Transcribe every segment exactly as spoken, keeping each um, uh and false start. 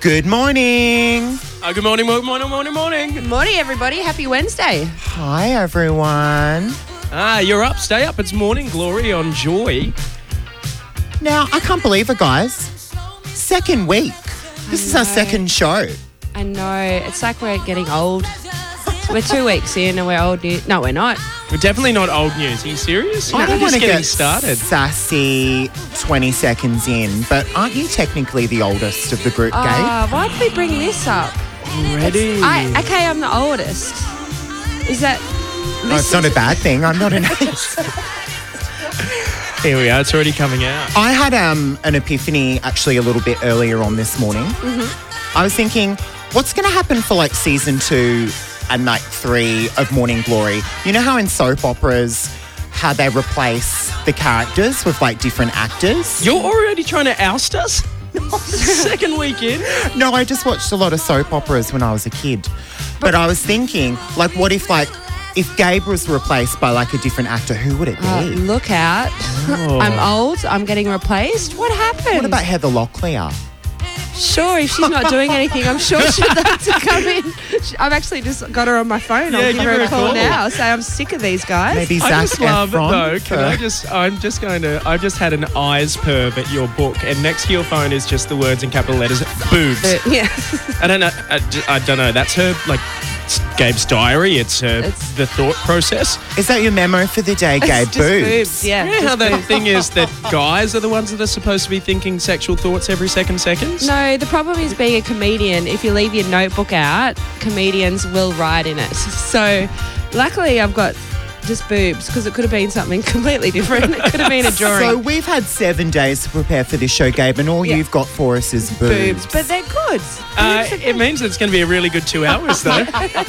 Good morning. Uh, good morning, morning, morning, morning, morning. Good morning, everybody. Happy Wednesday. Hi, everyone. Ah, you're up. Stay up. It's Morning Glory on Joy. Now, I can't believe it, guys. Second week. This is our second show. I know. It's like we're getting old. We're two weeks in and we're old news. No, we're not. We're definitely not old news. Are you serious? I We're don't just want to getting get started. sassy twenty seconds in, but aren't you technically the oldest of the group, Gabe? Uh, why did we bring this up? Ready? I, okay, I'm the oldest. Is that... No, it's not a bad thing. I'm not an age. Here we are. It's already coming out. I had um, an epiphany actually a little bit earlier on this morning. Mm-hmm. I was thinking, what's going to happen for like season two and night three of Morning Glory? You know how in soap operas, how they replace the characters with like different actors? You're already trying to oust us? Second week in? No, I just watched a lot of soap operas when I was a kid. But I was thinking, like, what if like, if Gabe was replaced by like a different actor, who would it be? Uh, look out. Oh. I'm old. I'm getting replaced. What happened? What about Heather Locklear? Sure, if she's not doing anything, I'm sure she'd like to come in. I've actually just got her on my phone. I'll Yeah, give her a call, now. Say I'm sick of these guys. Maybe I Zac just love Efron it though. Can for- I just? I'm just going to. I've just had an eyes perv at your book, and next to your phone is just the words in capital letters, boobs. But, yeah. I don't know. I, ju- I don't know. That's her like it's Gabe's diary. It's her It's- the thought process. Is that your memo for the day, Gabe? It's just Boobs. boobs. Yeah. You know how the thing is that guys are the ones that are supposed to be thinking sexual thoughts every second seconds? No, the problem is being a comedian. If you leave your notebook out, comedians will write in it. So, luckily, I've got just boobs because it could have been something completely different. It could have been a drawing. So we've had seven days to prepare for this show, Gabe, and all Yeah. you've got for us is boobs. boobs, but they're good. Uh, Boobs are it good. means it's going to be a really good two hours, though.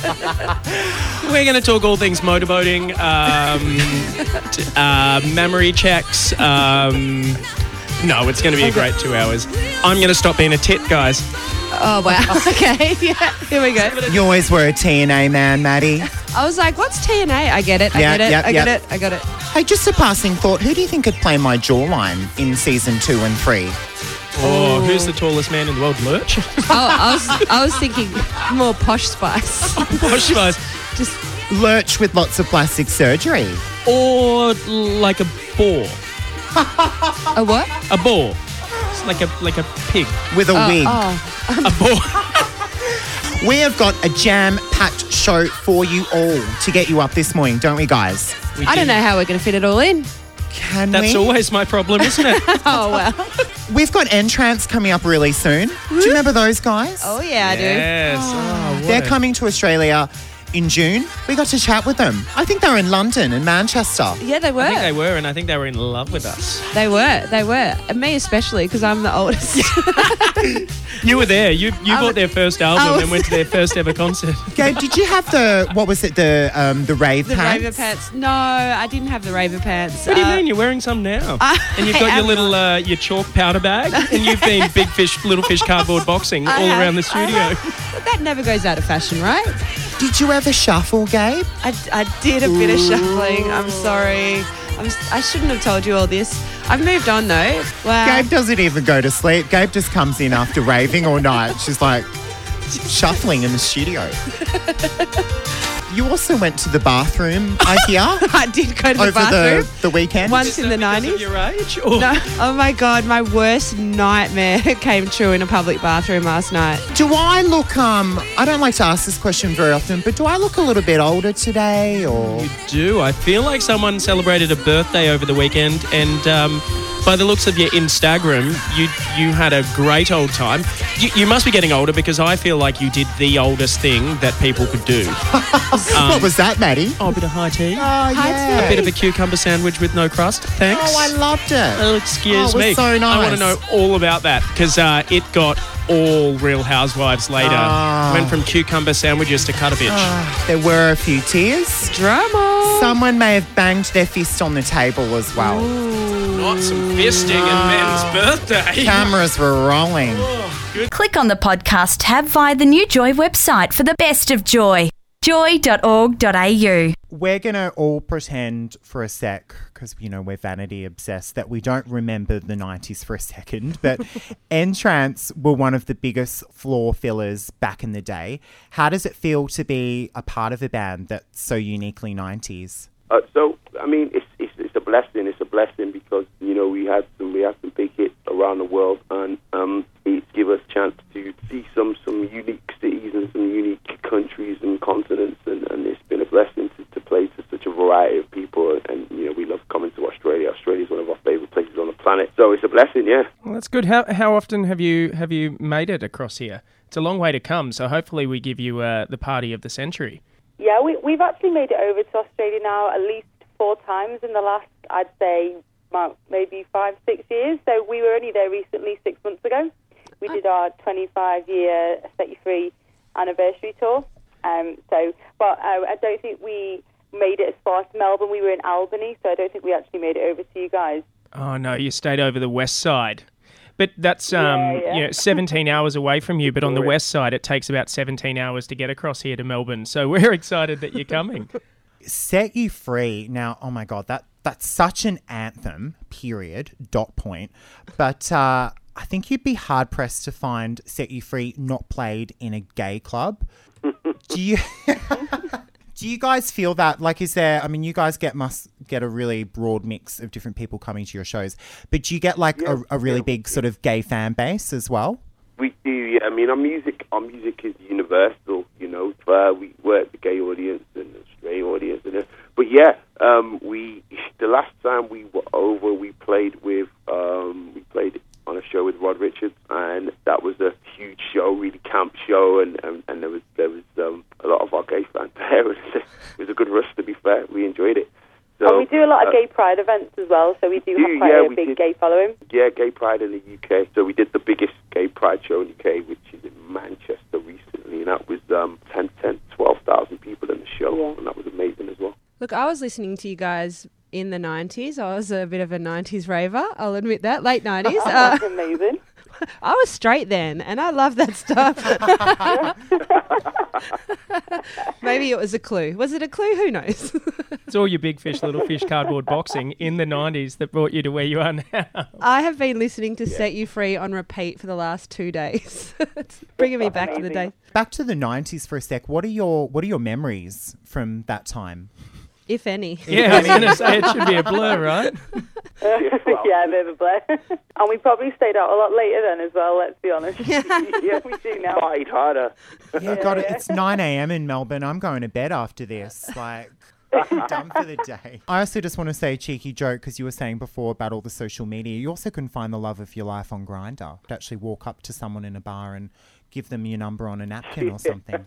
We're going to talk all things motorboating, um, t- uh, memory checks. Um, no, it's going to be a great two hours. I'm going to stop being a tit, guys. Oh, wow. Okay. Yeah. Here we go. You always were a T N A man, Maddie. I was like, what's T N A? I get it. I Yeah, get it. yep, I get yep. it. I got it. Hey, just a passing thought. Who do you think could play my jawline in season two and three? Oh, who's the tallest man in the world? Lurch? Oh, I was, I was thinking more Posh Spice. Posh Spice. Just Lurch with lots of plastic surgery. Or like a boar. a what? A boar. It's like a like a pig. With a wig. Oh, A boar. We have got a jam-packed show for you all to get you up this morning, don't we, guys? We I don't do. know how we're going to fit it all in. Can That's we? always my problem, isn't it? Oh, well. We've got Entrance coming up really soon. Do you remember those guys? Oh, yeah, I do. Yes. Oh, what They're a- coming to Australia in June. We got to chat with them. I think they were in London and Manchester. Yeah, they were. I think they were, and I think they were in love with us. They were. They were. And me especially, because I'm the oldest. You were there. You you I bought was- their first I album was- and went to their first ever concert. Gabe, did you have the, what was it, the um, the rave the pants? raver pants. No, I didn't have the raver pants. What do you Uh, mean? You're wearing some now, I and you've got your am little not. uh, your chalk powder bag, and you've been big fish, little fish, cardboard boxing I all have- around the I studio. have. But that never goes out of fashion, right? Did you ever shuffle, Gabe? I, I did a bit of shuffling. I'm sorry. I'm, I shouldn't have told you all this. I've moved on though. Wow. Gabe doesn't even go to sleep. Gabe just comes in after raving all night. She's like shuffling in the studio. You also went to the bathroom, I hear, I did go to the over bathroom the, the weekend. once in the Because of nineties. your age? Or? No. Oh my God, my worst nightmare came true in a public bathroom last night. Do I look, um, I don't like to ask this question very often, but do I look a little bit older today or? You do. I feel like someone celebrated a birthday over the weekend, and um, by the looks of your Instagram, you you had a great old time. You, you must be getting older because I feel like you did the oldest thing that people could do. What was that, Maddie? Oh, a bit of high tea. Oh, Hi, yeah. A bit of a cucumber sandwich with no crust. Thanks. Oh, I loved it. Oh, excuse Oh, it was me. so I want nice. to know all about that because uh, it got all Real Housewives later. Ah. Went from cucumber sandwiches to cut a bitch. Ah, there were a few tears. Drama. Someone may have banged their fist on the table as well. Not some fisting at Ben's birthday. Cameras were rolling. Click on the podcast tab via the new Joy website for the best of Joy. joy dot org dot a u. We're going to all pretend for a sec, because, you know, we're vanity obsessed, that we don't remember the nineties for a second. But N-Trance were one of the biggest floor fillers back in the day. How does it feel to be a part of a band that's so uniquely nineties? Uh, so, I mean, it's, it's it's a blessing. It's a blessing because, you know, we had some we had some big hits around the world, and um, it's give us a chance to see some, some unique cities and some unique countries and continents, and, and it's been a blessing to, to play to such a variety of people. And, you know, we love coming to Australia. Australia is one of our favourite places on the planet. So it's a blessing, yeah. Well, that's good. How how often have you have you made it across here? It's a long way to come, so hopefully we give you uh, the party of the century. Yeah, we, we've actually made it over to Australia now at least four times in the last, I'd say, well, maybe five, six years. So we were only there recently, six months ago. We did our twenty-five year Set You Free anniversary tour. Um, so, but uh, I don't think we made it as far as Melbourne. We were in Albany, so I don't think we actually made it over to you guys. Oh, no, you stayed over the west side. But that's um, Yeah, yeah. You know, seventeen hours away from you, but on the west side it takes about seventeen hours to get across here to Melbourne. So we're excited that you're coming. Set You Free. Now, oh my God, that that's such an anthem, period, dot point. But uh, I think you'd be hard-pressed to find Set You Free not played in a gay club. Do you... Do you guys feel that, like, is there, I mean, you guys get must get a really broad mix of different people coming to your shows, but do you get, like, Yeah, a, a really yeah. big sort of gay fan base as well? We do, yeah. I mean, our music, our music is universal. You know, uh, we work the gay audience and the straight audience, and uh, but yeah, um, we the last time we were over, we played with, um, we played on a show with Rod Richards, and that was a huge show, really camp show, and and, and there was there was um, a lot of our gay fans there. It was, it was a good rush, to be fair. We enjoyed it. So, and we do a lot of uh, gay pride events as well, so we do do, have quite yeah, a we big did. gay following. Yeah, Gay Pride in the U K. So we did the biggest gay pride show in the U K, which is in Manchester recently, and that was um, ten, ten, twelve thousand people in the show, Yeah. and that was amazing as well. Look, I was listening to you guys in the nineties. I was a bit of a nineties raver, I'll admit that, late nineties. Uh, That's amazing. I was straight then, and I love that stuff. Maybe it was a clue. Was it a clue? Who knows? It's all your big fish, little fish cardboard boxing in the nineties that brought you to where you are now. I have been listening to Set You Free on repeat for the last two days. It's bringing me back to the day. Back to the nineties for a sec. What are your What are your memories from that time? If any. Yeah, I was going to say it should be a blur, right? Yeah, a bit of a blur. And we probably stayed out a lot later then as well, let's be honest. Yeah, we do now. Fight harder. Yeah, God, it's nine a.m. in Melbourne. I'm going to bed after this. Like, I'm done for the day. I also just want to say a cheeky joke, because you were saying before about all the social media. You also can find the love of your life on Grindr. To actually walk up to someone in a bar and give them your number on a napkin or something.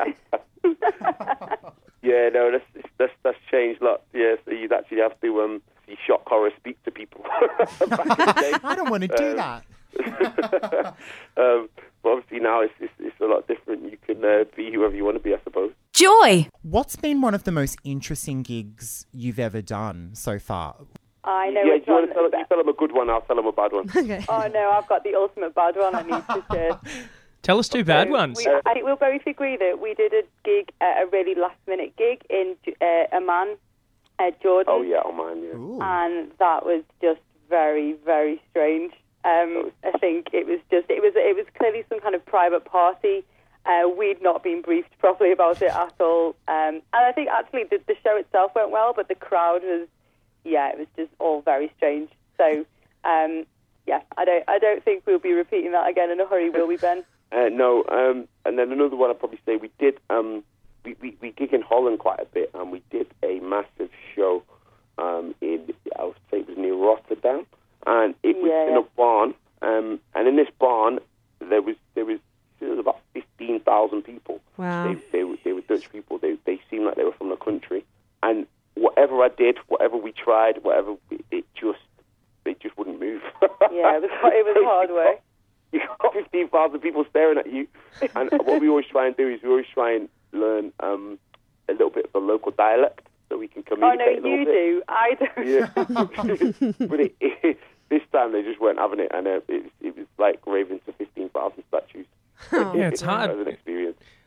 Yeah, no, that's, that's that's changed a lot. Yeah, so you'd actually have to um, see shock horror speak to people back in the day. I don't want to do Um, that. um, but obviously now it's, it's it's a lot different. You can uh, be whoever you want to be, I suppose. Joy. What's been one of the most interesting gigs you've ever done so far? I know Yeah, which do you want one. to tell, you tell them a good one? I'll tell them a bad one. Okay. Oh no, I've got the ultimate bad one I need to share. Tell us two bad So ones. We, I think we'll both agree that we did a gig, uh, a really last-minute gig in uh, Amman, uh, Jordan. Oh yeah, oh mine, yeah. Ooh. And that was just very, very strange. Um, I think it was just, it was it was clearly some kind of private party. Uh, we'd not been briefed properly about it at all. Um, and I think actually the, the show itself went well, but the crowd was, yeah, it was just all very strange. So, um, yeah, I don't I don't think we'll be repeating that again in a hurry, will we, Ben? Uh, no, um, and then another one I'd probably say we did, um, we, we, we gig in Holland quite a bit, and we did a massive show um, in, I would say it was near Rotterdam, and it was Yeah, in yeah. a barn, um, and in this barn there was there was, there was about fifteen thousand people. Wow. They, they, were, they were Dutch people, they, they seemed like they were from the country, and whatever I did, whatever we tried, whatever, it, it just, they just wouldn't move. Yeah, it was, it was hard work. You got fifteen thousand people staring at you. And what we always try and do is we always try and learn um, a little bit of the local dialect so we can Oh, communicate no, a little you bit. do. I don't. Yeah. But it, it, this time they just weren't having it, and uh, it, it was like raving to fifteen thousand statues. Yeah, it's hard. As an experience.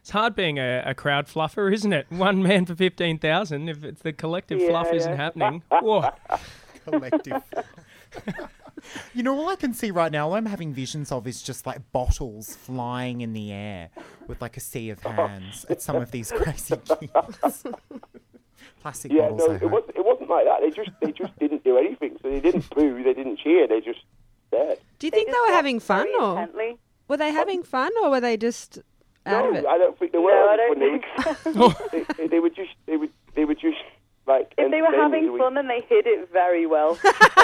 It's hard being a, a crowd fluffer, isn't it? One man for fifteen thousand. If it's the collective Yeah, fluff yeah. isn't happening. Whoa. Collective. You know, all I can see right now, all I'm having visions of is just like bottles flying in the air with like a sea of hands at some of these crazy gigs. Plastic Yeah, bottles, no, I it hope. wasn't. It wasn't like that. They just they just didn't do anything. So they didn't boo. They didn't cheer. They just stared. Do you think they, just were watched having fun, very or intently. were they having fun, or were they just out no, of it? I don't think they were. No, I having don't fun. think They, so. they, they were just. They were. They were just like. If they were entertaining. having We- fun, then they hid it very well.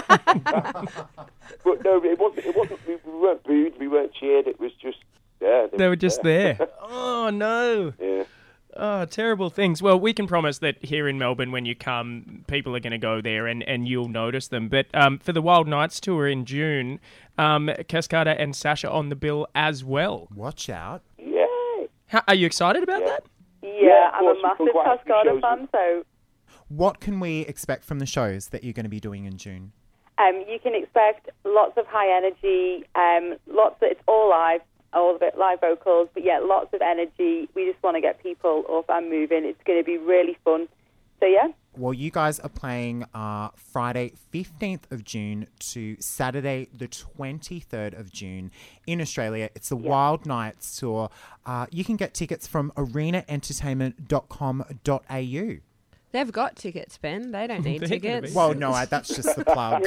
But no, it wasn't. It wasn't. We we weren't booed. We weren't cheered. It was just. Yeah, They were just there. Oh, no. Yeah. Oh, terrible things. Well, we can promise that here in Melbourne, when you come, people are going to go there and, and you'll notice them. But um, for the Wild Nights tour in June, um, Cascada and Sasha on the bill as well. Watch out. Yeah. How, are you excited about that? Yeah, Yeah, of I'm course, a we've massive got quite a few Cascada shows fan, so What can we expect from the shows that you're going to be doing in June? um, you can expect lots of high energy, um, lots of, it's all live, all of it live vocals, but yeah, lots of energy. We just want to get people up and moving. It's going to be really fun. So yeah. Well, you guys are playing uh, Friday, fifteenth of June to Saturday, the twenty-third of June in Australia. It's the Wild Nights tour. Uh, you can get tickets from arena entertainment dot com dot a u. They've got tickets, Ben. They don't need They're gonna tickets. be- Well, no, I, that's just the plug.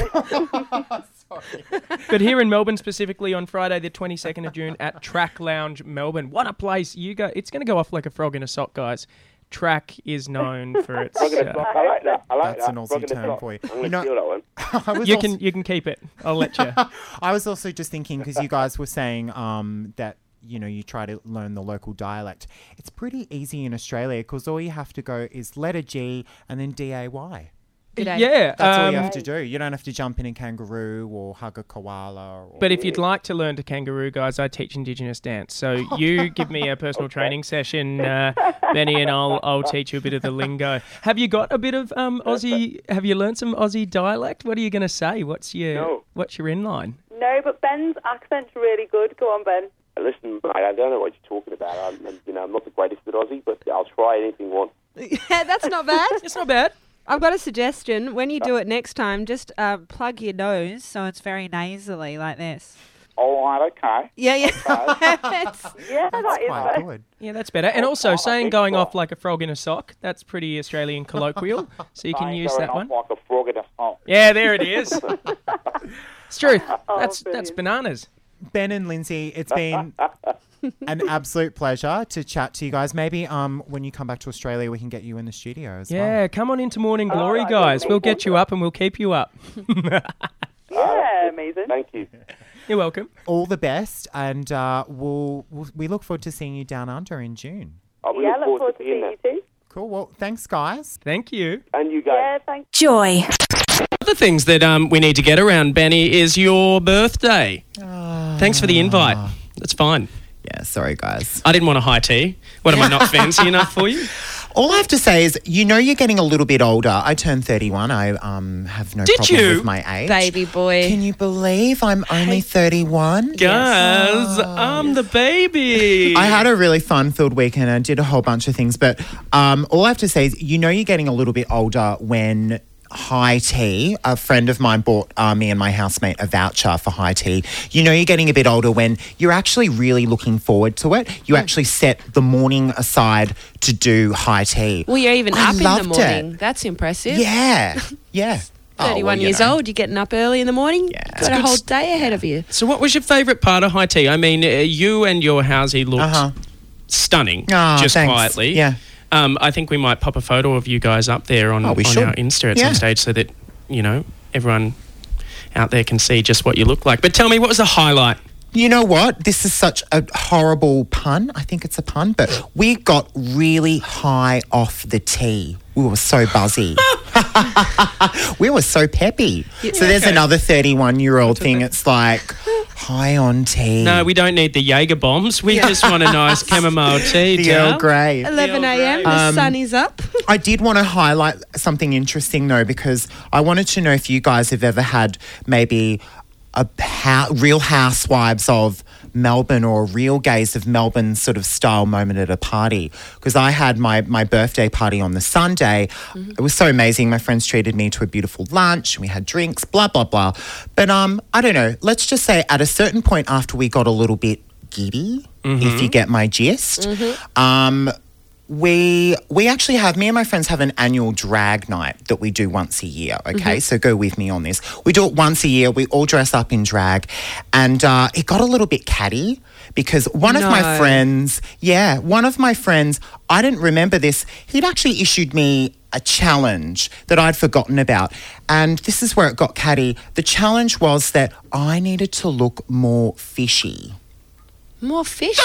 But here in Melbourne, specifically on Friday, the twenty-second of June at Track Lounge, Melbourne. What a place. You go. It's going to go off like a frog in a sock, guys. Track is known for its... Frog in a Uh, sock. I like that. I like That's that. an Aussie Frog in a term sock. for you. I'm going You to know- steal that one. I was you also- can you can keep it. I'll let you. I was also just thinking, because you guys were saying um, that, you know, you try to learn the local dialect. It's pretty easy in Australia because all you have to go is letter G and then D A Y. G'day. Yeah. That's all you um, have to do. You don't have to jump in a kangaroo or hug a koala. Or, But if you'd like to learn to kangaroo, guys, I teach Indigenous dance. So you give me a personal training session, uh, Benny, and I'll I'll teach you a bit of the lingo. Have you got a bit of um, Aussie? Have you learnt some Aussie dialect? What are you going to say? What's your No. What's your inline? No, but Ben's accent's really good. Go on, Ben. Listen, mate, I don't know what you're talking about. I'm, I'm, you know, I'm not the greatest at Aussie, but I'll try anything once. Yeah, that's not bad. It's not bad. I've got a suggestion. When you do it next time, just uh, plug your nose so it's very nasally like this. All right, okay. Yeah, yeah. It's- Yeah, that is quite nice. good. Yeah, that's better. And also, saying going off like a frog in a sock, that's pretty Australian colloquial. So you can Saying use going that off one. like a frog in a sock. Yeah, there it is. It's true. That's that's brilliant. bananas. Ben and Lindsay, it's been an absolute pleasure to chat to you guys. Maybe um, when you come back to Australia, we can get you in the studio as well. Yeah, come on into Morning Glory, right, guys. yeah, We'll yeah. get you up and we'll keep you up. Yeah, amazing. Thank you. You're welcome. All the best, and uh, we'll, we'll we look forward to seeing you down under in June. I will Yeah, look look forward forward to to seeing seeing that. you too. Cool. Well, thanks, guys. Thank you. And you guys. Yeah, thanks. Joy. Other things that um, we need to get around, Benny, is your birthday. Thanks for the invite. That's fine. Yeah, sorry, guys. I didn't want a high tea. What, am I not fancy enough for you? All I have to say is, you know, you're getting a little bit older. I turned thirty-one. I um have no Did problem you? with my age. Baby boy. Can you believe I'm only thirty-one? Guys, I'm the baby. I had a really fun-filled weekend. I did a whole bunch of things, but um, all I have to say is, you know, you're getting a little bit older when high tea. A friend of mine bought uh, me and my housemate a voucher for high tea. You know, you're getting a bit older when you're actually really looking forward to it. You actually set the morning aside to do high tea. Well, you're even I up in loved the morning. it. That's impressive. Yeah, yeah. Oh, thirty-one well, you years know. old, you're getting up early in the morning. Yeah. Got a whole day ahead of you. So what was your favourite part of high tea? I mean, uh, you and your housey looked Uh-huh. stunning, Ah, just thanks. quietly. Yeah. Um, I think we might pop a photo of you guys up there on, Oh, we on should. our Insta at Yeah. some stage so that, you know, everyone out there can see just what you look like. But tell me, what was the highlight? You know what? This is such a horrible pun. I think it's a pun, but we got really high off the tea. We were so buzzy. We were so peppy. So there's okay. another thirty-one-year-old thing. It's like high on tea. No, we don't need the Jaeger bombs. We just want a nice chamomile tea. the Dal. Earl Grey. eleven a.m. Grey. The Um, sun is up. I did want to highlight something interesting though, because I wanted to know if you guys have ever had maybe a hou- Real Housewives of Melbourne or a real gaze of Melbourne sort of style moment at a party. Because I had my, my birthday party on the Sunday. Mm-hmm. It was so amazing. My friends treated me to a beautiful lunch. We had drinks, blah, blah, blah. But um, I don't know. Let's just say at a certain point after we got a little bit giddy, mm-hmm. if you get my gist, mm-hmm. um, We we actually have, me and my friends have an annual drag night that we do once a year, okay? Mm-hmm. So go with me on this. We do it once a year. We all dress up in drag. And uh, it got a little bit catty because one no. of my friends, yeah, one of my friends, I didn't remember this. He'd actually issued me a challenge that I'd forgotten about. And this is where it got catty. The challenge was that I needed to look more fishy. More fishy.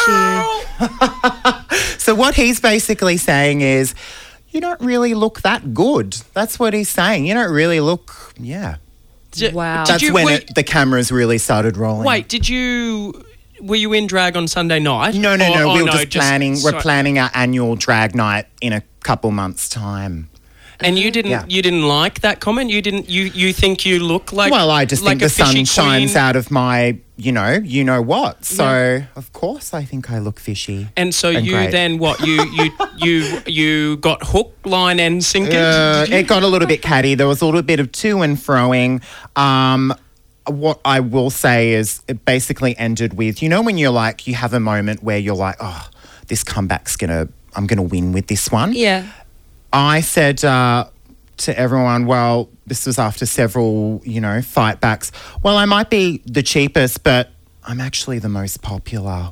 So what he's basically saying is, you don't really look that good. That's what he's saying. You don't really look, yeah. Did, wow. Did That's you, when were, it, the cameras really started rolling. Wait, did you, were you in drag on Sunday night? No, no, or, no. oh, we were no, just planning, just, we're sorry. planning our annual drag night in a couple months' time. And you didn't Yeah. you didn't like that comment? You didn't you, you think you look like Well, I just like think the a fishy sun shines queen? out of my, you know, you know what. So, of course, I think I look fishy. And so and you great. then what? You you you you got hook, line, and sinker. Uh, it got a little bit catty. There was a little bit of to and froing. Um, what I will say is it basically ended with, you know, when you're like, you have a moment where you're like, oh, this comeback's going to, I'm going to win with this one. Yeah. I said uh, to everyone, well, this was after several, you know, fight backs. Well, I might be the cheapest, but I'm actually the most popular.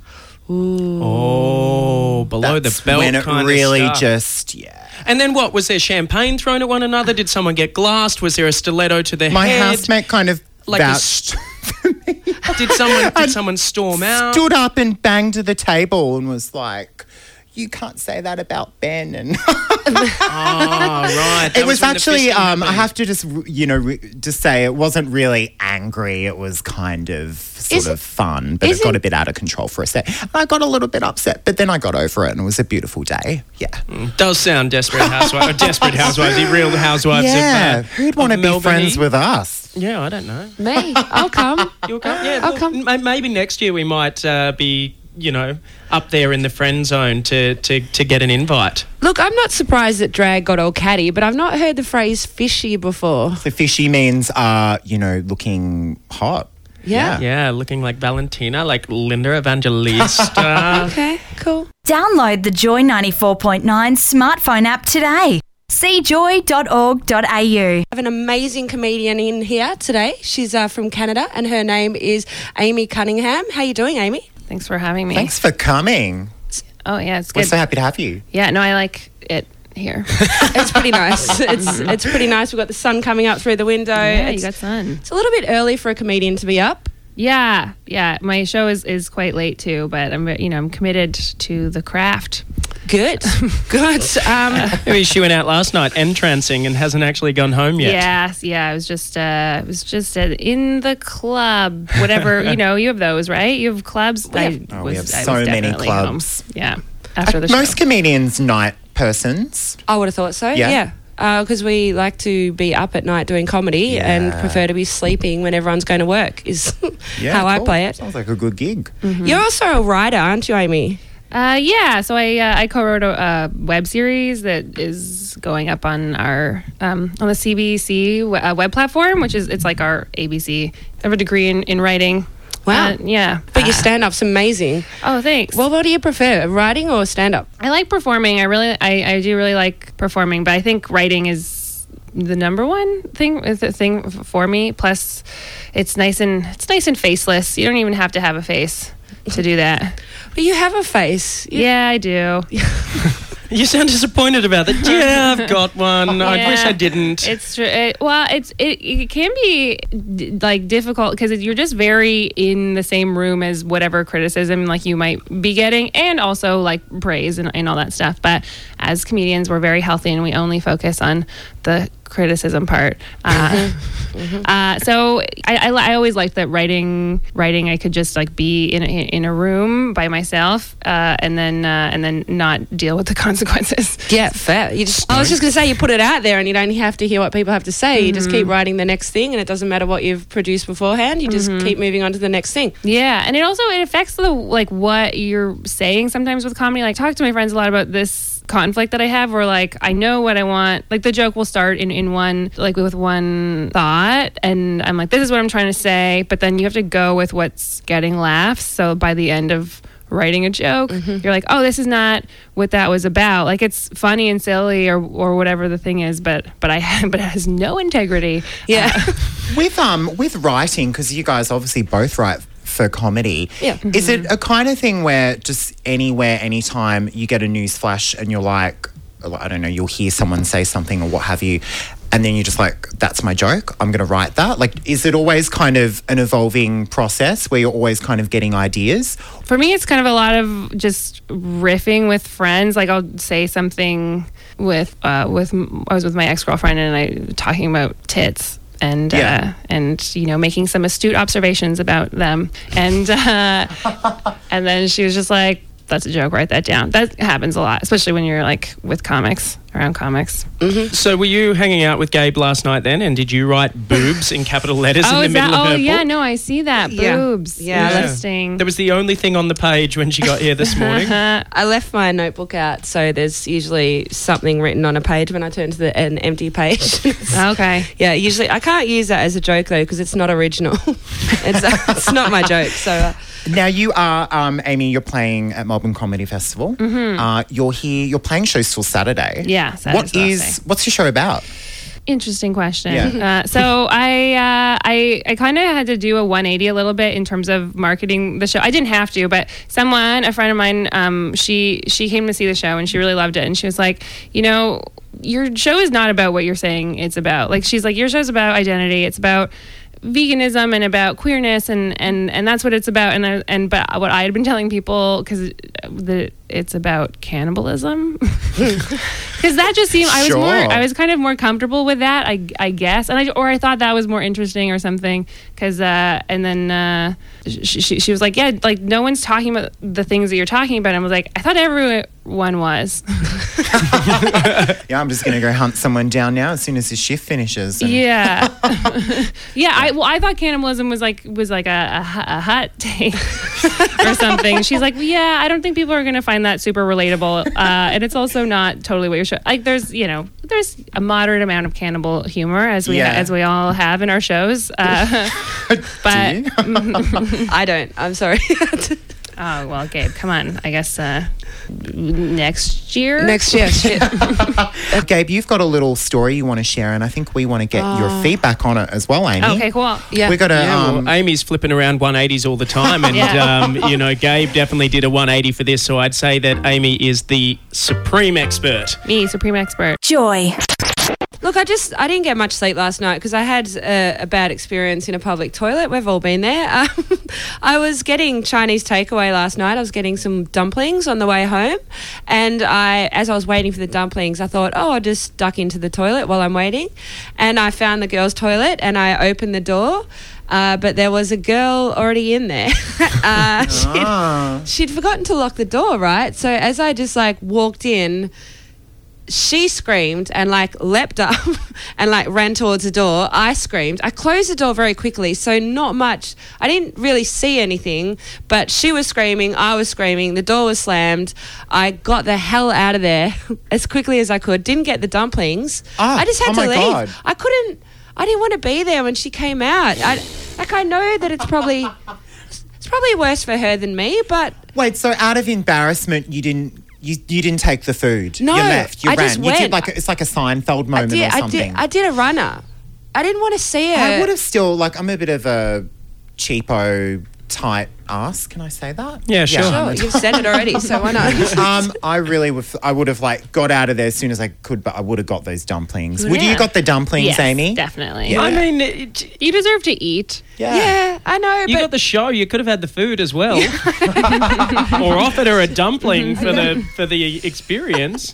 Oh, below That's the belt when it kind really of stuff. just, yeah. And then what? Was there champagne thrown at one another? Did someone get glassed? Was there a stiletto to their My head? housemate kind of Like a vouched for me. Did someone did someone storm out? Stood up and banged the table and was like, you can't say that about Ben. And Oh, right. That it was, when the actually, fisting um, I happened. have to just, you know, re- just say it wasn't really angry. It was kind of sort Is of it- fun, but it is got it- a bit out of control for a sec. And I got a little bit upset, but then I got over it and it was a beautiful day. Yeah. Does sound Desperate Housewives, or Desperate Housewives, the Real Housewives yeah. of uh, Who'd want to of be Melbourne. friends with us? Yeah, I don't know. Me. I'll come. You'll come. Yeah, I'll well, come. m- Maybe next year we might uh, be, you know, up there in the friend zone to, to, to get an invite. Look, I'm not surprised that drag got all catty, but I've not heard the phrase fishy before. So fishy means, uh, you know, looking hot. Yeah. Yeah, looking like Valentina, like Linda Evangelista. Okay, cool. Download the Joy ninety-four point nine smartphone app today. see joy dot org dot a u. I have an amazing comedian in here today. She's uh, from Canada, and her name is Amy Cunningham. How you doing, Amy? Thanks for having me. Thanks for coming. Oh, yeah, it's We're good. so happy to have you. Yeah, no, I like it here. It's pretty nice. It's it's pretty nice. We've got the sun coming up through the window. Yeah, you it's, got sun. it's a little bit early for a comedian to be up. Yeah, yeah. My show is, is quite late too, but I'm you know I'm committed to the craft. Good, good. Um, Maybe she went out last night entrancing and hasn't actually gone home yet. Yeah, yeah. I was just uh, I was just uh, in the club. Whatever you know, you have those, right? You have clubs. We have- I Oh, we was, have I so was many definitely clubs. home. Yeah, after the Most show. comedians night persons. I would have thought so. Yeah. Yeah. Because we like to be up at night doing comedy and Yeah. prefer to be sleeping when everyone's going to work. Is how I cool. play it. Sounds like a good gig. You're also a writer, aren't you, Amy? Uh, yeah, so I uh, I co-wrote a, a web series that is going up on our um, on the C B C w- uh, web platform, which is it's like our A B C. I have a degree in, in writing. Wow. Uh, yeah. But your Uh, stand-up's amazing. oh, thanks. Well, what do you prefer, writing or stand-up? I like performing. I really I, I do really like performing, but I think writing is the number one thing is the thing f- for me. Plus, it's nice and it's nice and faceless. You don't even have to have a face to do that. But you have a face. You- Yeah, I do. You sound disappointed about that. Yeah, I've got one. I Yeah. wish I didn't. It's true. It, well, it's it, it can be d- like difficult because you're just very in the same room as whatever criticism like you might be getting, and also like praise and, and all that stuff. But as comedians, we're very healthy and we only focus on the criticism part. Uh, uh, so I, I, I always liked that writing. Writing, I could just like be in a, in a room by myself, uh, and then uh, and then not deal with the consequences. Yeah, fair. You just, I was just going to say, you put it out there and you don't have to hear what people have to say. You just keep writing the next thing, and it doesn't matter what you've produced beforehand. You just keep moving on to the next thing. Yeah, and it also it affects the like what you're saying sometimes with comedy. Like, talk to my friends a lot about this conflict that I have, where like I know what I want. Like the joke will start in in one like with one thought, and I'm like, this is what I'm trying to say, but then you have to go with what's getting laughs. So by the end of writing a joke, you're like, oh, this is not what that was about. Like, it's funny and silly or or whatever the thing is, but but I but it has no integrity. Yeah. Uh, With um with writing, because you guys obviously both write for comedy. Yeah. Is it a kind of thing where just anywhere, anytime you get a news flash and you're like, I don't know, you'll hear someone say something or what have you, and then you're just like, that's my joke, I'm going to write that? Like, is it always kind of an evolving process where you're always kind of getting ideas? For me, it's kind of a lot of just riffing with friends. Like, I'll say something with uh, with I was with my ex-girlfriend and I talking about tits. And Yeah. uh, and you know, making some astute observations about them, and uh, and then she was just like, "That's a joke. Write that down." That happens a lot, especially when you're like with comics, around comics. So were you hanging out with Gabe last night then, and did you write boobs in capital letters Oh, in is the middle that? of Oh, her yeah. book? No, I see that. Yeah. Boobs. Yeah. Interesting. That was the only thing on the page when she got here this morning. I left my notebook out, so there's usually something written on a page when I turn to the, an empty page. Okay. Yeah, usually I can't use that as a joke though because it's not original. it's, uh, it's not my joke. So uh, Now you are, um, Amy, you're playing at Melbourne Comedy Festival. Mm-hmm. Uh, you're here, you're playing shows till Saturday. Yeah, Saturday's What the last is, day. what's your show about? Interesting question. Yeah. Uh, so I uh, I I kind of had to do a one eighty a little bit in terms of marketing the show. I didn't have to, but someone, a friend of mine, um, she she came to see the show and she really loved it, and she was like, you know, your show is not about what you're saying it's about. Like, she's like, your show's about identity. It's about veganism and about queerness, and and and that's what it's about. And I, and but what I had been telling people, because the it's about cannibalism, because that just seemed I was Sure. more I was kind of more comfortable with that, I I guess, and I or I thought that was more interesting or something, because uh, and then uh, she, she she was like, yeah, like no one's talking about the things that you're talking about. And I was like, I thought everyone was. Yeah, I'm just going to go hunt someone down now as soon as this shift finishes. and- Yeah, yeah. I well, I thought cannibalism was like was like a, a, hu- a hot take or something. She's like, well, yeah, I don't think people are gonna find that super relatable, uh, and it's also not totally what you're showing. Like, there's you know, there's a moderate amount of cannibal humor as we Yeah. as we all have in our shows, uh, but Do you? I don't. I'm sorry. oh well, Gabe, come on. I guess uh, next year. Next year. Shit. Gabe, you've got a little story you want to share, and I think we want to get your feedback on it as well, Amy. Okay, cool. Yeah. We got to. Yeah, um, well, Amy's flipping around one eighties all the time, and Yeah. um, you know, Gabe definitely did a one eighty for this. So I'd say that Amy is the supreme expert. Me, supreme expert. Joy. Look, I just I didn't get much sleep last night because I had a, a bad experience in a public toilet. We've all been there. Um, I was getting Chinese takeaway last night. I was getting some dumplings on the way home, and I, as I was waiting for the dumplings, I thought, oh, I'll just duck into the toilet while I'm waiting, and I found the girls' toilet, and I opened the door. Uh, but there was a girl already in there. uh, Ah. she'd, she'd forgotten to lock the door, right? So as I just like walked in, she screamed and like leapt up and like ran towards the door. I screamed. I closed the door very quickly, so not much. I didn't really see anything, but she was screaming. I was screaming. The door was slammed. I got the hell out of there as quickly as I could. Didn't get the dumplings. Ah, I just had oh to my leave. God. I couldn't. I didn't want to be there when she came out. I, like I know that it's probably it's probably worse for her than me, but Wait, so out of embarrassment, you didn't you, you didn't take the food? No, you left. You I ran. just you went. did like a, it's like a Seinfeld I moment did. or I something. did. I did a runner. I didn't want to see her. I would have still like. I'm a bit of a cheapo type ass. Can I say that? Yeah, sure. Sure, you've said it already, so why not? Um, I really would. I would have like got out of there as soon as I could, but I would have got those dumplings. Would you Yeah. got the dumplings, Yes, Amy? definitely. Yeah. I mean, it, You deserve to eat. Yeah, I know, you but got the show. You could have had the food as well, or offered her a dumpling for the for the experience.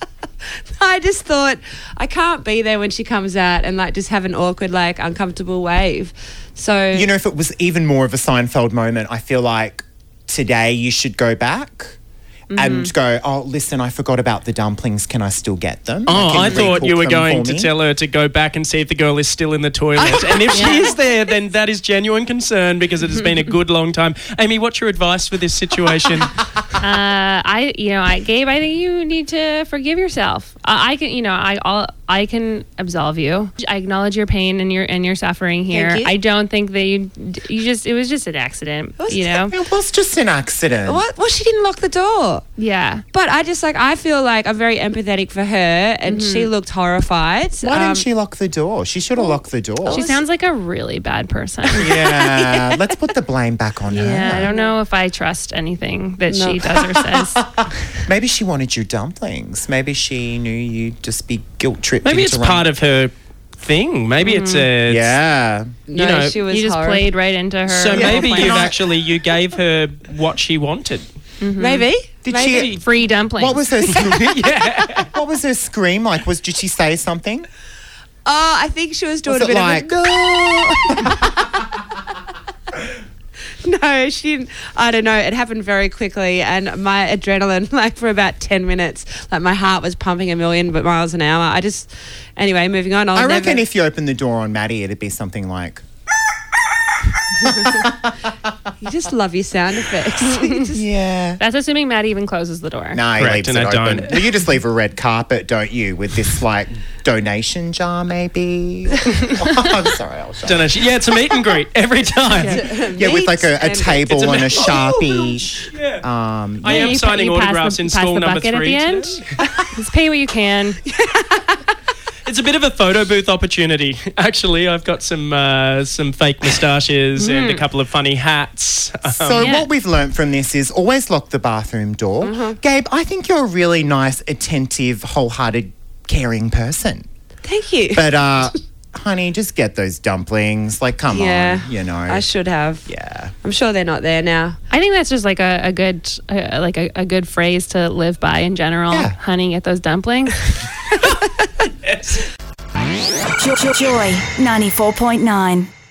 I just thought I can't be there when she comes out and like just have an awkward, like uncomfortable wave. So You know, if it was even more of a Seinfeld moment, I feel like today you should go back and go, oh, listen, I forgot about the dumplings. Can I still get them? Oh, Can I thought recook you were them going for to me? tell her to go back and see if the girl is still in the toilet. And if she is there, then that is genuine concern because it has been a good long time. Amy, what's your advice for this situation? Uh, I, you know, I, Gabe, I think you need to forgive yourself. I, I can, you know, I, I'll, I can absolve you. I acknowledge your pain and your and your suffering here. Thank you. I don't think that you, you just, it was just an accident. was You know, It was just an accident. what? Well, she didn't lock the door. yeah. But I just like I feel like I'm very empathetic for her, and she looked horrified. Why Um, didn't she lock the door? She should have locked the door. She sounds like a really bad person. yeah, let's put the blame back on Yeah, I her. don't know if I trust anything that No. she does or says. Maybe she wanted your dumplings. Maybe she knew you'd just be guilt tripped. Maybe into it's running- part of her thing. Maybe it's a... Yeah. No, you know, she was You just horrible. played right into her. So Yeah. maybe Can you've I- actually, you gave her what she wanted. Maybe. Did Maybe. she? free dumplings. What was her? yeah. What was her scream like? Was did she say something? Oh, I think she was doing Was a it bit like? of a No, she didn't. I don't know. It happened very quickly, and my adrenaline, like for about ten minutes, like my heart was pumping a million miles an hour. I just, anyway, moving on. I'll I never, reckon if you opened the door on Maddie, it'd be something like. you just love your sound effects. You just- Yeah. That's assuming Matt even closes the door. No, he Correct, leaves and it I open. don't. Well, you just leave a red carpet, don't you, with this like donation jar, maybe? oh, I'm sorry, I'll shut Don't know. Yeah, it's a meet and greet every time. Yeah, with like a, a Meat table It's a and a ma- Sharpie. Yeah. Um, I am You pa- signing you pass autographs the- in pass stall the number bucket three at the end. today. Just pay what you can. It's a bit of a photo booth opportunity. Actually, I've got some uh, some fake moustaches and a couple of funny hats. Um, So Yeah. what we've learnt from this is always lock the bathroom door. Uh-huh. Gabe, I think you're a really nice, attentive, wholehearted, caring person. Thank you. But, uh, honey, just get those dumplings. Like, come yeah, on, you know. I should have. yeah. I'm sure they're not there now. I think that's just like a, a good, uh, like a, a good phrase to live by in general. Yeah. Honey, get those dumplings. Joy ninety-four point nine.